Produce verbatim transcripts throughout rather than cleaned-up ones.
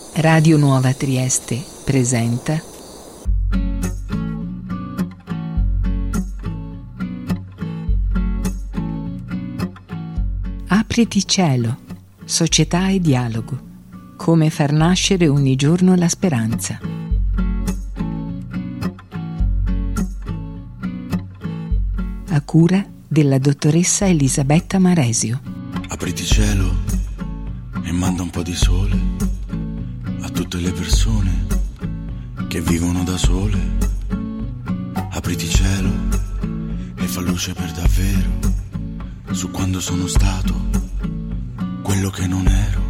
Radio Nuova Trieste presenta Apriti cielo, società e dialogo. Come far nascere ogni giorno la speranza. A cura della dottoressa Elisabetta Maresio. Apriti cielo e manda un po' di sole a tutte le persone che vivono da sole. Apriti cielo e fa luce per davvero su quando sono stato quello che non ero.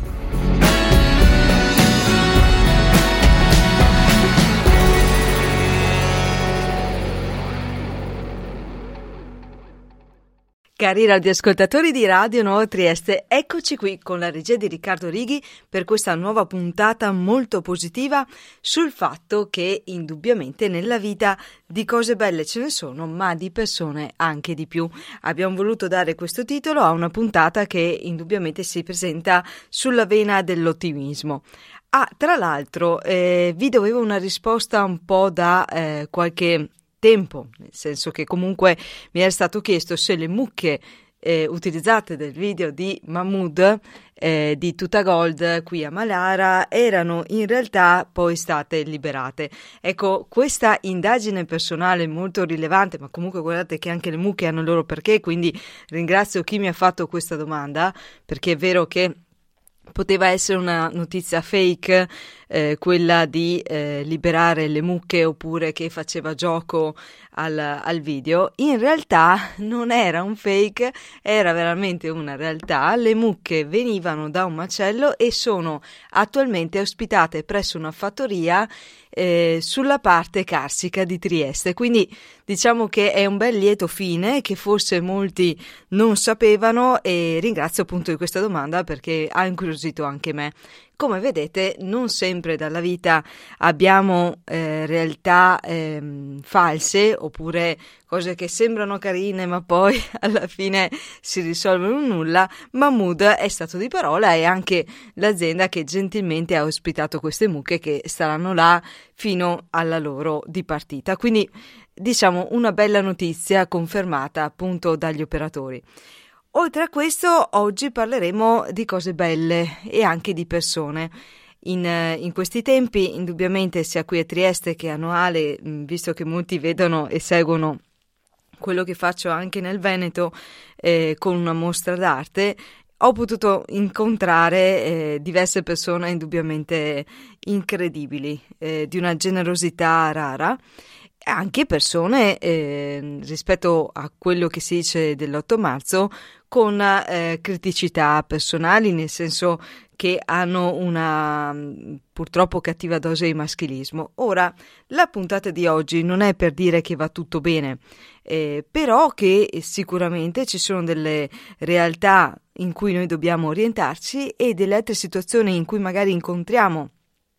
Cari radioascoltatori di Radio Nuova Trieste, eccoci qui con la regia di Riccardo Righi per questa nuova puntata molto positiva sul fatto che indubbiamente nella vita di cose belle ce ne sono, ma di persone anche di più. Abbiamo voluto dare questo titolo a una puntata che indubbiamente si presenta sulla vena dell'ottimismo. Ah, tra l'altro, eh, vi dovevo una risposta un po' da eh, qualche tempo, nel senso che comunque mi era stato chiesto se le mucche eh, utilizzate del video di Mahmood eh, di Tuta Gold qui a Malara erano in realtà poi state liberate. Ecco, questa indagine personale molto rilevante, ma comunque guardate che anche le mucche hanno il loro perché, quindi ringrazio chi mi ha fatto questa domanda, perché è vero che poteva essere una notizia fake, eh, quella di eh, liberare le mucche oppure che faceva gioco al, al video. In realtà non era un fake, era veramente una realtà. Le mucche venivano da un macello e sono attualmente ospitate presso una fattoria eh, sulla parte carsica di Trieste. Quindi diciamo che è un bel lieto fine che forse molti non sapevano, e ringrazio appunto di questa domanda perché ha incuriosito anche me. Come vedete, non sempre dalla vita abbiamo eh, realtà eh, false oppure cose che sembrano carine ma poi alla fine si risolvono in nulla. Mahmood è stato di parola, e anche l'azienda che gentilmente ha ospitato queste mucche che staranno là fino alla loro dipartita. Quindi diciamo una bella notizia confermata appunto dagli operatori. Oltre a questo, oggi parleremo di cose belle e anche di persone. In, in questi tempi, indubbiamente, sia qui a Trieste che a Noale, visto che molti vedono e seguono quello che faccio anche nel Veneto eh, con una mostra d'arte, ho potuto incontrare eh, diverse persone indubbiamente incredibili, eh, di una generosità rara. Anche persone, eh, rispetto a quello che si dice dell'otto marzo, con eh, criticità personali, nel senso che hanno una purtroppo cattiva dose di maschilismo. Ora, la puntata di oggi non è per dire che va tutto bene, eh, però che sicuramente ci sono delle realtà in cui noi dobbiamo orientarci e delle altre situazioni in cui magari incontriamo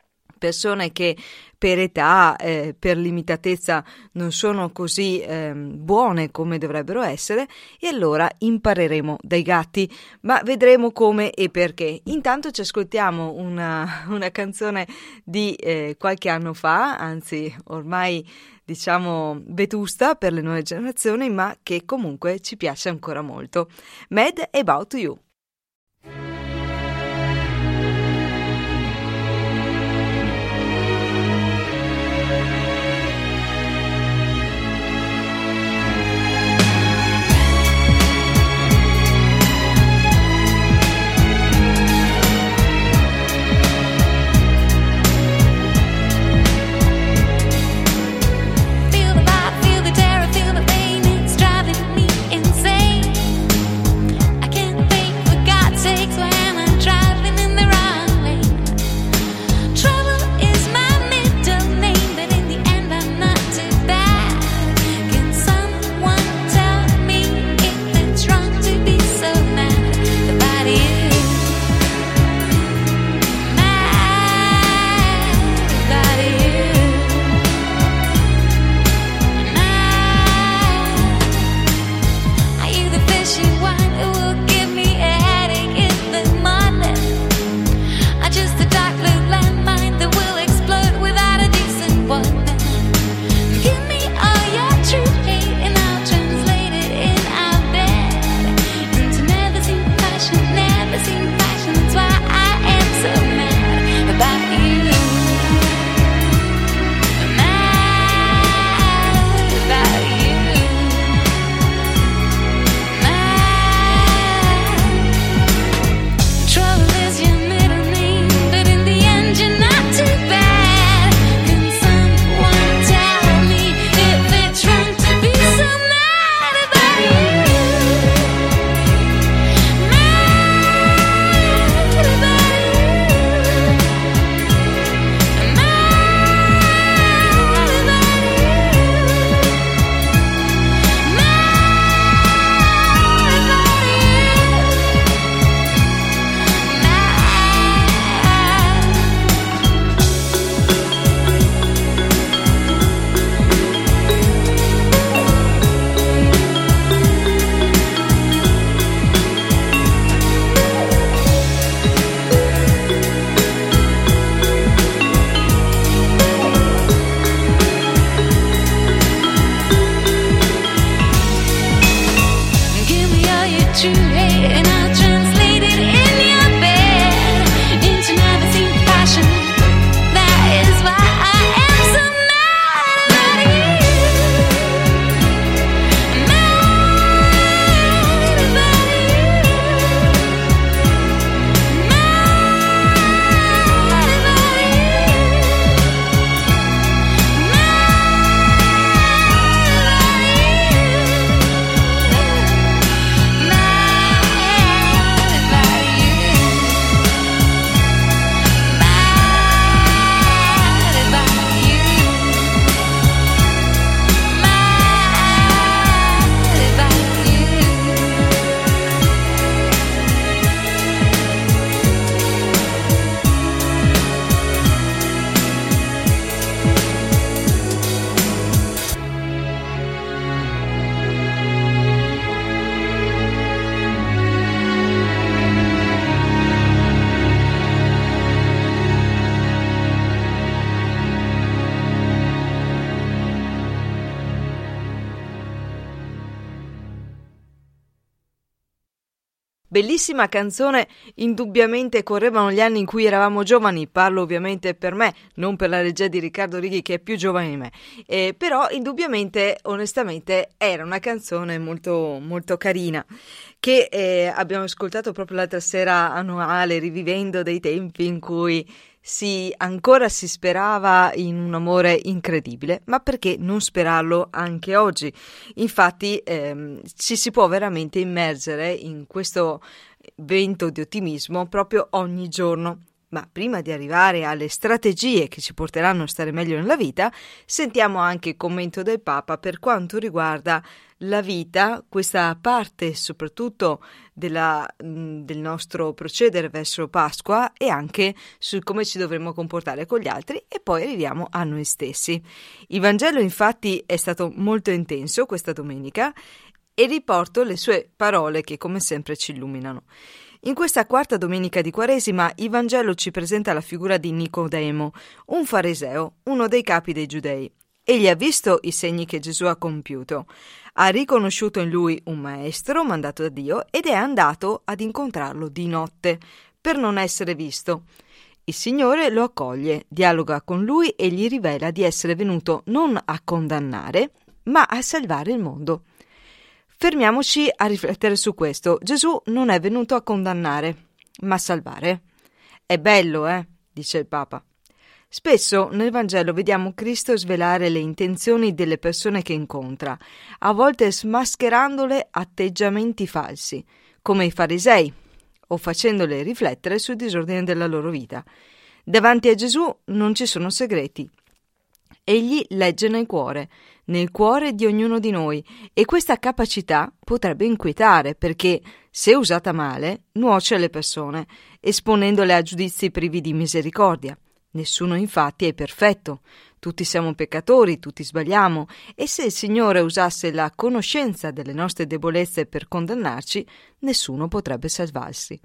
persone che per età, eh, per limitatezza non sono così eh, buone come dovrebbero essere, e allora impareremo dai gatti, ma vedremo come e perché. Intanto ci ascoltiamo una, una canzone di eh, qualche anno fa, anzi ormai diciamo vetusta per le nuove generazioni, ma che comunque ci piace ancora molto. Mad About You. Feel the pain, it's driving me insane. I can't think Bellissima canzone, indubbiamente correvano gli anni in cui eravamo giovani, parlo ovviamente per me, non per la regia di Riccardo Righi che è più giovane di me, eh, però indubbiamente, onestamente, era una canzone molto, molto carina, che eh, abbiamo ascoltato proprio l'altra sera a Noale, rivivendo dei tempi in cui si ancora si sperava in un amore incredibile, ma perché non sperarlo anche oggi? Infatti ehm, ci si può veramente immergere in questo vento di ottimismo proprio ogni giorno. Ma prima di arrivare alle strategie che ci porteranno a stare meglio nella vita, sentiamo anche il commento del Papa per quanto riguarda la vita, questa parte soprattutto della, del nostro procedere verso Pasqua e anche su come ci dovremmo comportare con gli altri, e poi arriviamo a noi stessi. Il Vangelo infatti è stato molto intenso questa domenica e riporto le sue parole che come sempre ci illuminano. In questa quarta domenica di Quaresima il Vangelo ci presenta la figura di Nicodemo, un fariseo, uno dei capi dei giudei. Egli ha visto i segni che Gesù ha compiuto, ha riconosciuto in lui un maestro mandato da Dio ed è andato ad incontrarlo di notte per non essere visto. Il Signore lo accoglie, dialoga con lui e gli rivela di essere venuto non a condannare, ma a salvare il mondo. Fermiamoci a riflettere su questo. Gesù non è venuto a condannare, ma a salvare. È bello, eh? Dice il Papa. Spesso nel Vangelo vediamo Cristo svelare le intenzioni delle persone che incontra, a volte smascherandole atteggiamenti falsi, come i farisei, o facendole riflettere sul disordine della loro vita. Davanti a Gesù non ci sono segreti. Egli legge nel cuore, nel cuore di ognuno di noi, e questa capacità potrebbe inquietare perché, se usata male, nuoce alle persone, esponendole a giudizi privi di misericordia. Nessuno infatti è perfetto, tutti siamo peccatori, tutti sbagliamo, e se il Signore usasse la conoscenza delle nostre debolezze per condannarci, nessuno potrebbe salvarsi.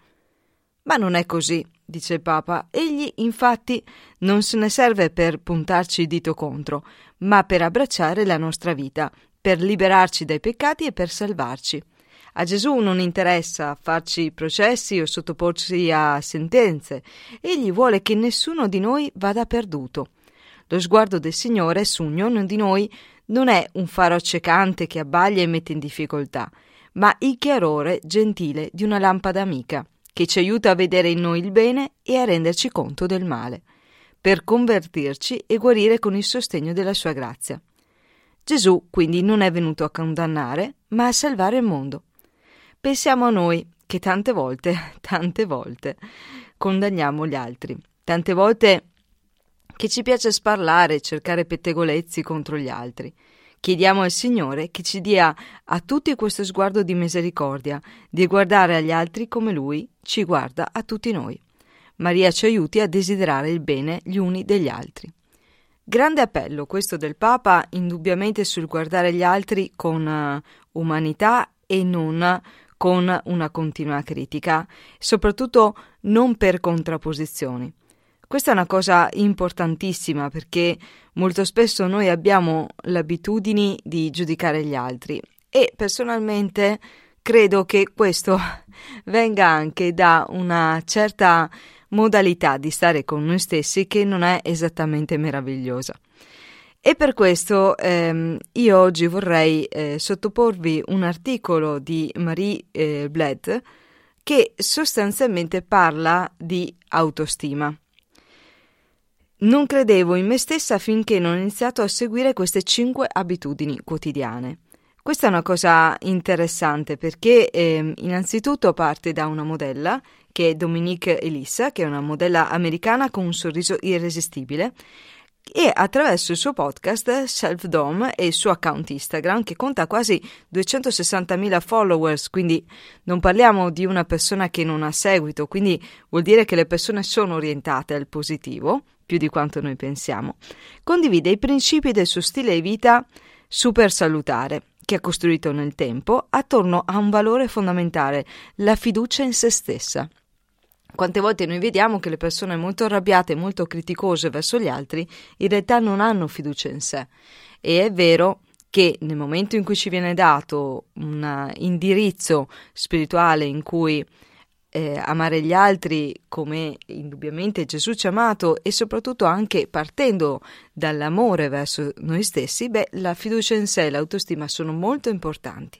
Ma non è così, dice il Papa. Egli, infatti, non se ne serve per puntarci il dito contro, ma per abbracciare la nostra vita, per liberarci dai peccati e per salvarci. A Gesù non interessa farci processi o sottoporci a sentenze. Egli vuole che nessuno di noi vada perduto. Lo sguardo del Signore su ognuno di noi non è un faro accecante che abbaglia e mette in difficoltà, ma il chiarore gentile di una lampada amica, che ci aiuta a vedere in noi il bene e a renderci conto del male, per convertirci e guarire con il sostegno della sua grazia. Gesù quindi non è venuto a condannare, ma a salvare il mondo. Pensiamo a noi che tante volte, tante volte condanniamo gli altri, tante volte che ci piace sparlare e cercare pettegolezzi contro gli altri. Chiediamo al Signore che ci dia a tutti questo sguardo di misericordia, di guardare agli altri come Lui ci guarda a tutti noi. Maria ci aiuti a desiderare il bene gli uni degli altri. Grande appello questo del Papa, indubbiamente sul guardare gli altri con uh, umanità e non con una continua critica, soprattutto non per contrapposizioni. Questa è una cosa importantissima perché molto spesso noi abbiamo l'abitudine di giudicare gli altri e personalmente credo che questo venga anche da una certa modalità di stare con noi stessi che non è esattamente meravigliosa. E per questo ehm, io oggi vorrei eh, sottoporvi un articolo di Marie eh, Bled che sostanzialmente parla di autostima. Non credevo in me stessa finché non ho iniziato a seguire queste cinque abitudini quotidiane. Questa è una cosa interessante perché eh, innanzitutto parte da una modella che è Dominique Elissa, che è una modella americana con un sorriso irresistibile, e attraverso il suo podcast Self Dome e il suo account Instagram che conta quasi duecentosessantamila followers, quindi non parliamo di una persona che non ha seguito, quindi vuol dire che le persone sono orientate al positivo più di quanto noi pensiamo. Condivide i principi del suo stile di vita super salutare che ha costruito nel tempo attorno a un valore fondamentale, la fiducia in se stessa. Quante volte noi vediamo che le persone molto arrabbiate, molto criticose verso gli altri, in realtà non hanno fiducia in sé. E è vero che nel momento in cui ci viene dato un indirizzo spirituale in cui eh, amare gli altri come indubbiamente Gesù ci ha amato, e soprattutto anche partendo dall'amore verso noi stessi, beh, la fiducia in sé e l'autostima sono molto importanti.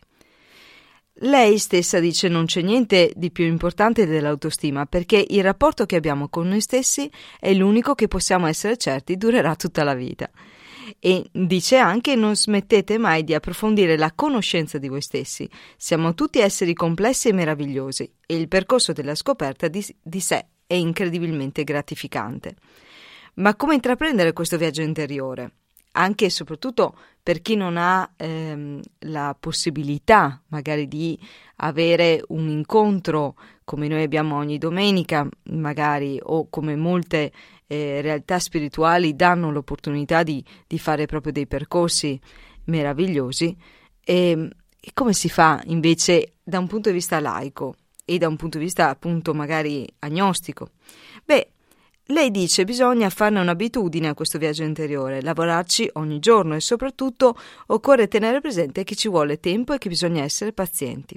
Lei stessa dice: non c'è niente di più importante dell'autostima, perché il rapporto che abbiamo con noi stessi è l'unico che possiamo essere certi durerà tutta la vita. E dice anche: non smettete mai di approfondire la conoscenza di voi stessi. Siamo tutti esseri complessi e meravigliosi, e il percorso della scoperta di, di sé è incredibilmente gratificante. Ma come intraprendere questo viaggio interiore? Anche e soprattutto per chi non ha ehm, la possibilità magari di avere un incontro come noi abbiamo ogni domenica, magari, o come molte eh, realtà spirituali danno l'opportunità di, di fare proprio dei percorsi meravigliosi. E, e come si fa invece da un punto di vista laico e da un punto di vista appunto magari agnostico? Beh, lei dice: bisogna farne un'abitudine a questo viaggio interiore, lavorarci ogni giorno, e soprattutto occorre tenere presente che ci vuole tempo e che bisogna essere pazienti.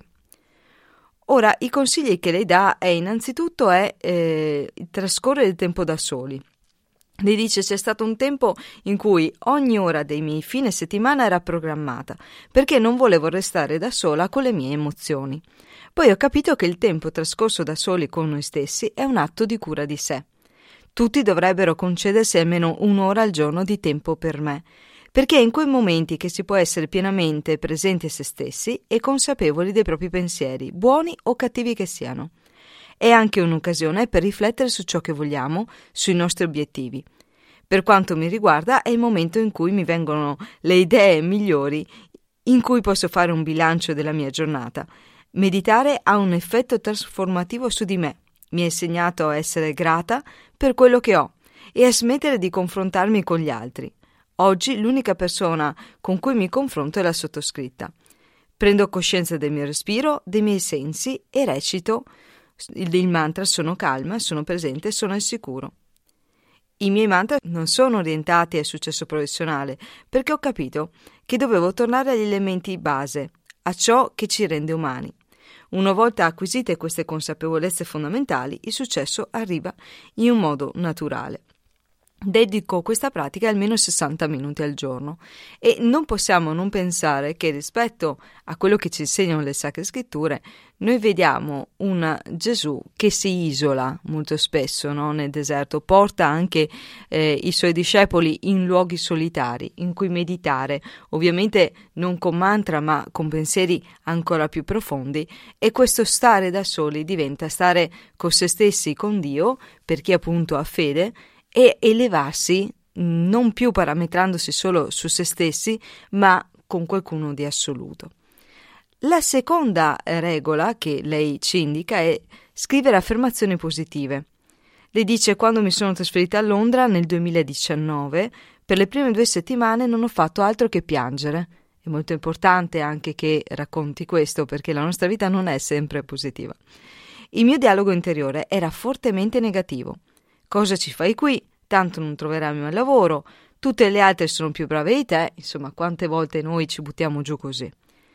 Ora, i consigli che lei dà è innanzitutto è eh, trascorrere il tempo da soli. Lei dice: c'è stato un tempo in cui ogni ora dei miei fine settimana era programmata, perché non volevo restare da sola con le mie emozioni. Poi ho capito che il tempo trascorso da soli con noi stessi è un atto di cura di sé. Tutti dovrebbero concedersi almeno un'ora al giorno di tempo per me, perché è in quei momenti che si può essere pienamente presenti a se stessi e consapevoli dei propri pensieri, buoni o cattivi che siano. È anche un'occasione per riflettere su ciò che vogliamo, sui nostri obiettivi. Per quanto mi riguarda, è il momento in cui mi vengono le idee migliori, in cui posso fare un bilancio della mia giornata. Meditare ha un effetto trasformativo su di me. Mi ha insegnato a essere grata per quello che ho e a smettere di confrontarmi con gli altri. Oggi l'unica persona con cui mi confronto è la sottoscritta. Prendo coscienza del mio respiro, dei miei sensi e recito il, il mantra: sono calma, sono presente, sono al sicuro. I miei mantra non sono orientati al successo professionale, perché ho capito che dovevo tornare agli elementi base, a ciò che ci rende umani. Una volta acquisite queste consapevolezze fondamentali, il successo arriva in un modo naturale. Dedico questa pratica almeno sessanta minuti al giorno e non possiamo non pensare che rispetto a quello che ci insegnano le Sacre Scritture noi vediamo un Gesù che si isola molto spesso, no? Nel deserto, porta anche eh, i suoi discepoli in luoghi solitari in cui meditare, ovviamente non con mantra ma con pensieri ancora più profondi, e questo stare da soli diventa stare con se stessi, con Dio, per chi appunto ha fede, e elevarsi non più parametrandosi solo su se stessi, ma con qualcuno di assoluto. La seconda regola che lei ci indica è scrivere affermazioni positive. Lei dice: quando mi sono trasferita a Londra nel duemiladiciannove, per le prime due settimane non ho fatto altro che piangere. È molto importante anche che racconti questo, perché la nostra vita non è sempre positiva. Il mio dialogo interiore era fortemente negativo. Cosa ci fai qui? Tanto non troverai mai lavoro, tutte le altre sono più brave di te. Insomma, quante volte noi ci buttiamo giù così.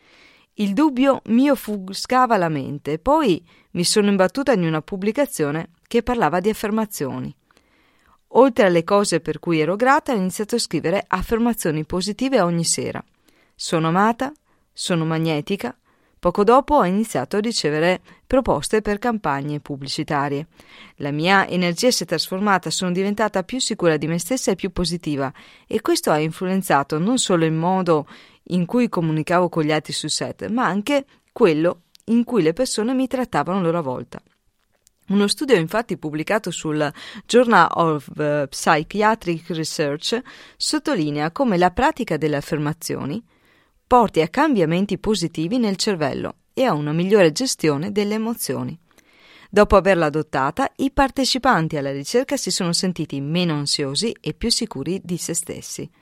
Il dubbio mi offuscava la mente, poi mi sono imbattuta in una pubblicazione che parlava di affermazioni. Oltre alle cose per cui ero grata, ho iniziato a scrivere affermazioni positive ogni sera. Sono amata, sono magnetica. Poco dopo ho iniziato a ricevere proposte per campagne pubblicitarie. La mia energia si è trasformata, sono diventata più sicura di me stessa e più positiva, e questo ha influenzato non solo il modo in cui comunicavo con gli altri sul set, ma anche quello in cui le persone mi trattavano a loro volta. Uno studio infatti pubblicato sul Journal of Psychiatric Research sottolinea come la pratica delle affermazioni porti a cambiamenti positivi nel cervello e a una migliore gestione delle emozioni. Dopo averla adottata, i partecipanti alla ricerca si sono sentiti meno ansiosi e più sicuri di se stessi.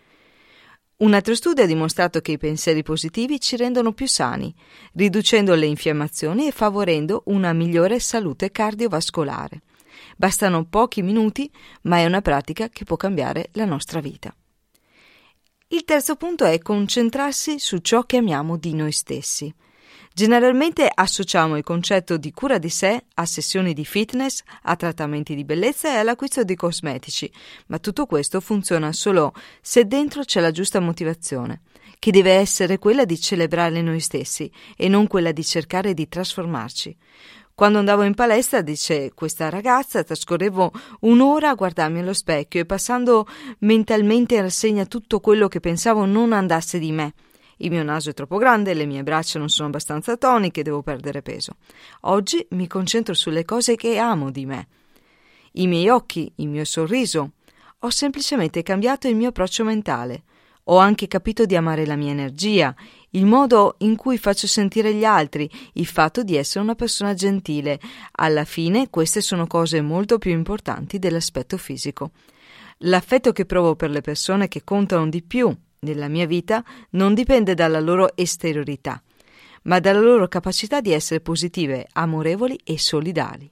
Un altro studio ha dimostrato che i pensieri positivi ci rendono più sani, riducendo le infiammazioni e favorendo una migliore salute cardiovascolare. Bastano pochi minuti, ma è una pratica che può cambiare la nostra vita. Il terzo punto è concentrarsi su ciò che amiamo di noi stessi. Generalmente associamo il concetto di cura di sé a sessioni di fitness, a trattamenti di bellezza e all'acquisto di cosmetici, ma tutto questo funziona solo se dentro c'è la giusta motivazione, che deve essere quella di celebrare noi stessi e non quella di cercare di trasformarci. Quando andavo in palestra, dice questa ragazza, trascorrevo un'ora a guardarmi allo specchio e passando mentalmente in rassegna tutto quello che pensavo non andasse di me. Il mio naso è troppo grande, le mie braccia non sono abbastanza toniche, devo perdere peso. Oggi mi concentro sulle cose che amo di me. I miei occhi, il mio sorriso. Ho semplicemente cambiato il mio approccio mentale. Ho anche capito di amare la mia energia, il modo in cui faccio sentire gli altri, il fatto di essere una persona gentile. Alla fine queste sono cose molto più importanti dell'aspetto fisico. L'affetto che provo per le persone che contano di più nella mia vita non dipende dalla loro esteriorità, ma dalla loro capacità di essere positive, amorevoli e solidali.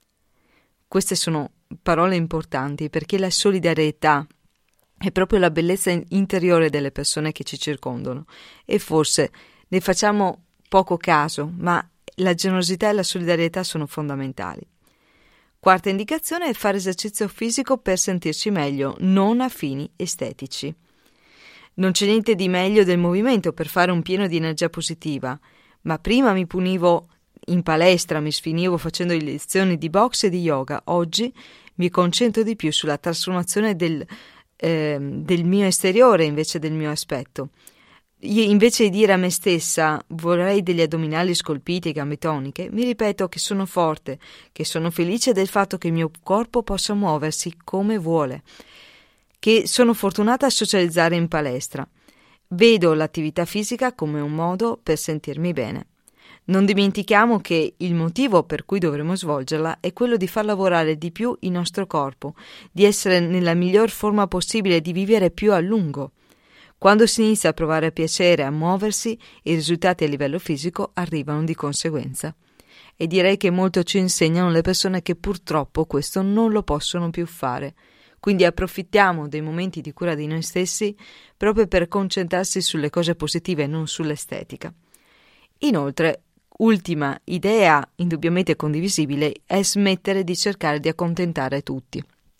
Queste sono parole importanti perché la solidarietà è proprio la bellezza interiore delle persone che ci circondano e forse ne facciamo poco caso, ma la generosità e la solidarietà sono fondamentali. Quarta indicazione è fare esercizio fisico per sentirci meglio, non a fini estetici. Non c'è niente di meglio del movimento per fare un pieno di energia positiva, ma prima mi punivo in palestra, mi sfinivo facendo lezioni di box e di yoga. Oggi mi concentro di più sulla trasformazione del, eh, del mio esteriore invece del mio aspetto. Io, invece di dire a me stessa vorrei degli addominali scolpiti e gambe toniche, mi ripeto che sono forte, che sono felice del fatto che il mio corpo possa muoversi come vuole, che sono fortunata a socializzare in palestra. Vedo l'attività fisica come un modo per sentirmi bene. Non dimentichiamo che il motivo per cui dovremo svolgerla è quello di far lavorare di più il nostro corpo, di essere nella miglior forma possibile, di vivere più a lungo. Quando si inizia a provare piacere a muoversi, i risultati a livello fisico arrivano di conseguenza. E direi che molto ci insegnano le persone che purtroppo questo non lo possono più fare. Quindi approfittiamo dei momenti di cura di noi stessi proprio per concentrarsi sulle cose positive e non sull'estetica. Inoltre, ultima idea indubbiamente condivisibile è smettere di cercare di accontentare tutti.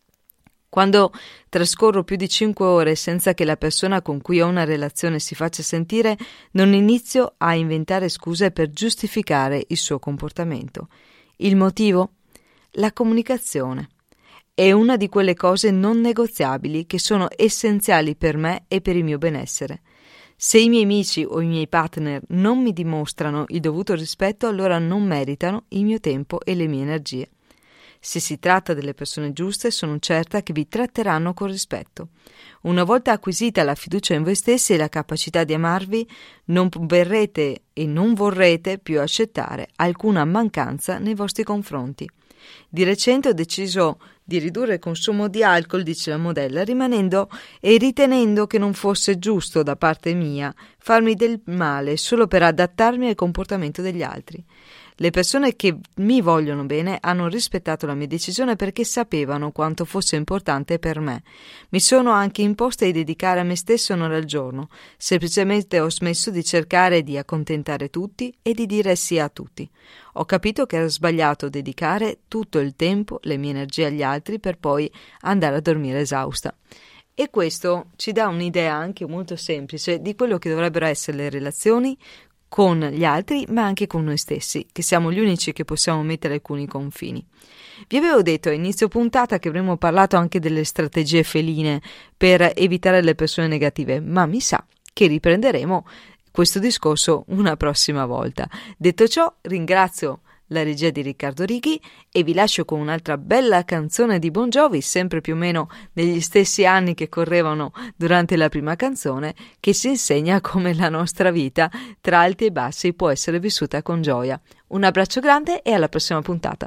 Quando trascorro più di cinque ore senza che la persona con cui ho una relazione si faccia sentire, non inizio a inventare scuse per giustificare il suo comportamento. Il motivo? La comunicazione. È una di quelle cose non negoziabili che sono essenziali per me e per il mio benessere. Se i miei amici o i miei partner non mi dimostrano il dovuto rispetto, allora non meritano il mio tempo e le mie energie. Se si tratta delle persone giuste, sono certa che vi tratteranno con rispetto. Una volta acquisita la fiducia in voi stessi e la capacità di amarvi, non verrete e non vorrete più accettare alcuna mancanza nei vostri confronti. Di recente ho deciso di ridurre il consumo di alcol, dice la modella, rimanendo e ritenendo che non fosse giusto da parte mia farmi del male solo per adattarmi al comportamento degli altri. Le persone che mi vogliono bene hanno rispettato la mia decisione perché sapevano quanto fosse importante per me. Mi sono anche imposta di dedicare a me stesso un'ora al giorno. Semplicemente ho smesso di cercare di accontentare tutti e di dire sì a tutti. Ho capito che era sbagliato dedicare tutto il tempo, le mie energie agli altri per poi andare a dormire esausta. E questo ci dà un'idea anche molto semplice di quello che dovrebbero essere le relazioni con gli altri, ma anche con noi stessi, che siamo gli unici che possiamo mettere alcuni confini. Vi avevo detto a inizio puntata che avremmo parlato anche delle strategie feline per evitare le persone negative, ma mi sa che riprenderemo questo discorso una prossima volta. Detto ciò, ringrazio la regia di Riccardo Righi e vi lascio con un'altra bella canzone di Bon Jovi, sempre più o meno negli stessi anni che correvano durante la prima canzone, che ci insegna come la nostra vita tra alti e bassi può essere vissuta con gioia. Un abbraccio grande e alla prossima puntata.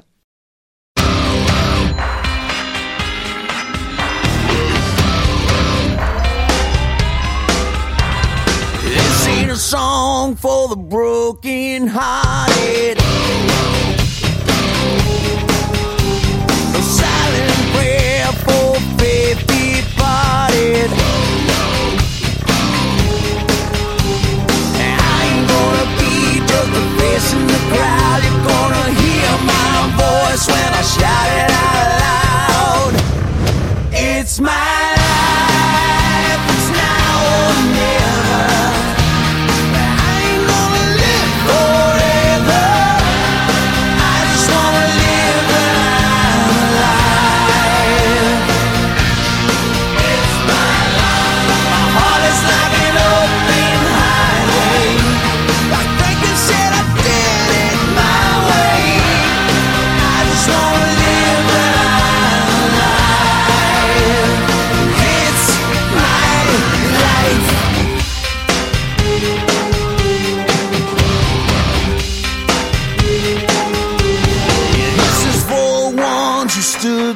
This ain't a song for the broken hearted. A silent prayer for faith departed.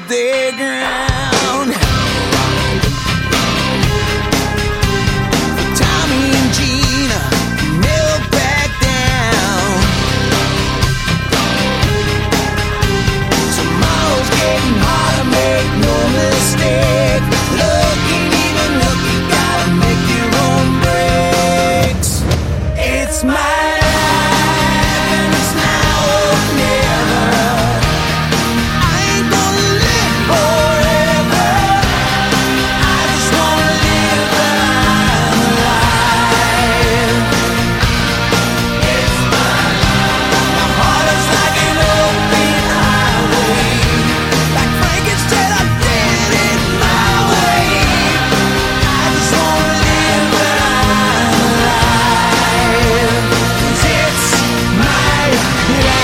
their ground. For Tommy and Gina, never back down. Tomorrow's getting harder, make no mistake. Looking even look, you gotta make your own breaks. It's my life and it's now or never. I ain't gonna live forever. I just wanna live while I'm alive. It's my life. My heart is like an open highway. Like Frankie said, I did it my way. I just wanna live while I'm alive. 'Cause it's my life.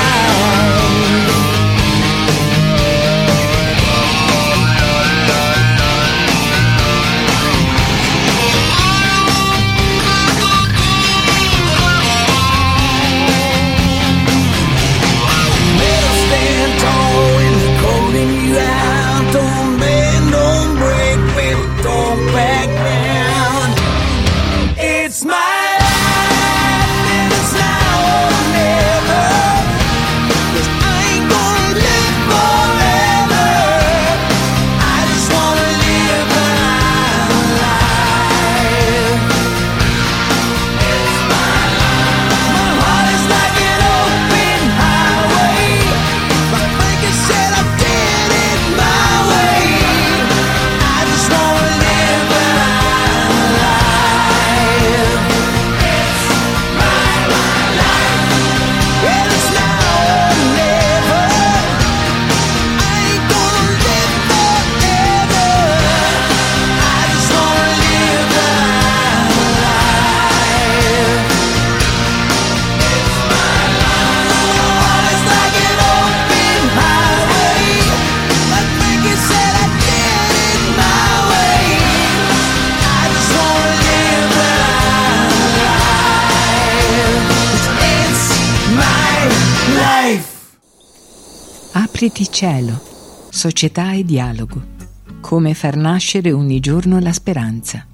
Metal stand tall when they're calling you out. Don't bend, don't break, baby, don't back down. It's my life and it's now or never. 'Cause I ain't gonna live forever. I just wanna live while I'm alive. It's my life. My heart is like an open highway. Like Frankie said, I did it my way. I just wanna live while I'm alive. It's my life. And it's now or never. I ain't gonna live forever. I just wanna live while I'm alive. It's my life. My heart is like an open highway. Like Frankie said, I did it my way. I just wanna live while I'm alive. 'Cause it's my life. Apriti cielo, società e dialogo. Come far nascere ogni giorno la speranza.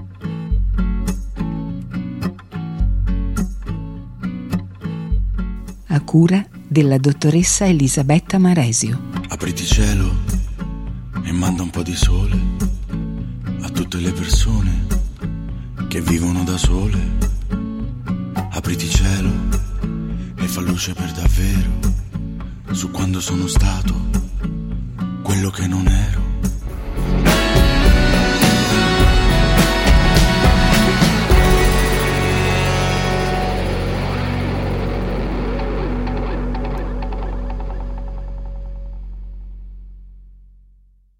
A cura della dottoressa Elisabetta Maresio. Apriti cielo e manda un po' di sole a tutte le persone che vivono da sole. Apriti cielo e fa luce per davvero su quando sono stato quello che non ero.